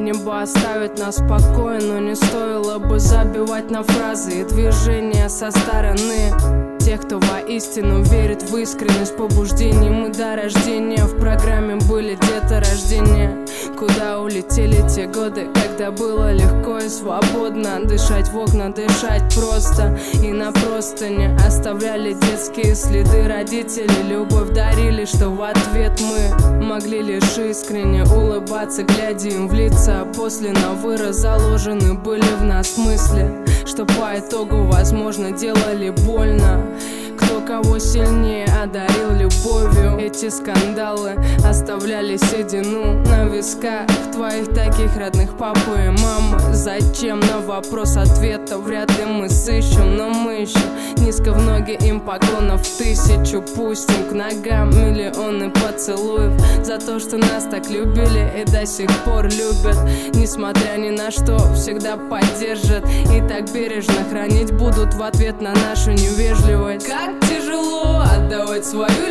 небо оставит нас в покое, но не стоило бы забивать на фразы и движения со стороны тех, кто воистину верит в искренность побуждений. Мы до рождения в программе были деторождения. Куда улетели те годы, когда было легко и свободно дышать в окна, дышать просто и на простыне оставляли детские следы. Родители любовь дарили, что в ответ мы могли лишь искренне улыбаться, глядя им в лица. После на вырос заложены были в нас мысли, что по итогу, возможно, делали больно. Кто кого сильнее одарил любовью. Эти скандалы оставляли седину на висках твоих таких родных папы и мамы. Зачем? На вопрос ответа вряд ли мы сыщем, но мы еще низко в ноги им поклонов 1000 пустим к ногам миллионы поцелуев за то, что нас так любили и до сих пор любят. Несмотря ни на что, всегда поддержат и так бережно хранить будут в ответ на нашу невежливость. Как тяжело отдавать свою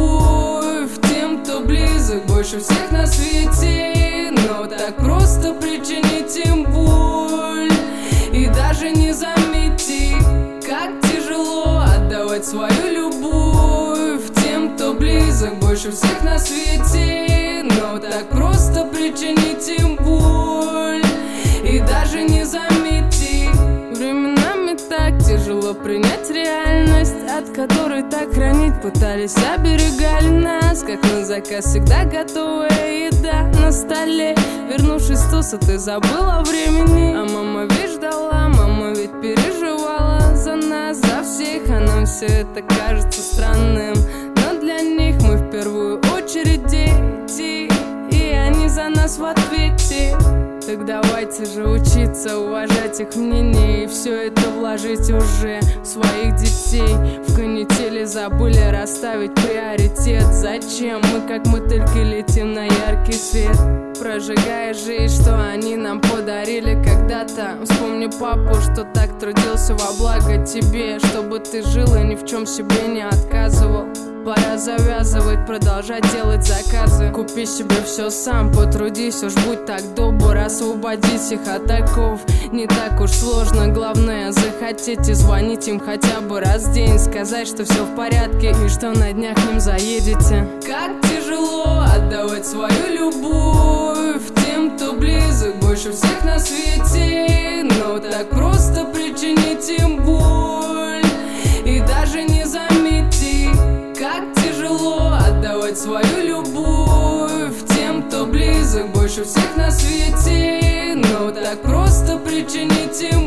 любовь тем, кто близок больше всех на свете, но так просто причинить им боль и даже не заметить. Как тяжело отдавать свою любовь тем, кто близок больше всех на свете, но так просто причинить им боль и даже не заметить. Временами так тяжело принять реальность, от которой так хранить пытались, оберегали нас, как на заказ всегда готовая еда на столе. Вернувшись с туса, ты забыла о времени, а мама ведь ждала, мама ведь переживала за нас, за всех, а нам все это кажется странным, но для них мы в первую очередь дети, и они за нас в ответе. Так давайте же учиться уважать их мнение и все это вложить уже в своих детей. В канители забыли расставить приоритет. Зачем? Мы как мотыльки летим на яркий свет, прожигая жизнь, что они нам подарили когда-то. Вспомни папу, что так трудился во благо тебе, чтобы ты жил и ни в чем себе не отказывал. Пора завязывать, продолжать делать заказы. Купи себе все сам, потрудись, уж будь так добр, освободить их от оков не так уж сложно. Главное захотеть и звонить им хотя бы раз в день, сказать, что все в порядке и что на днях к ним заедете. Как тяжело отдавать свою любовь тем, кто близок больше всех на свете, но так просто причинить им боль и даже не заметить. Как тяжело отдавать свою любовь тем, кто близок больше всех на свете, но так просто причинить им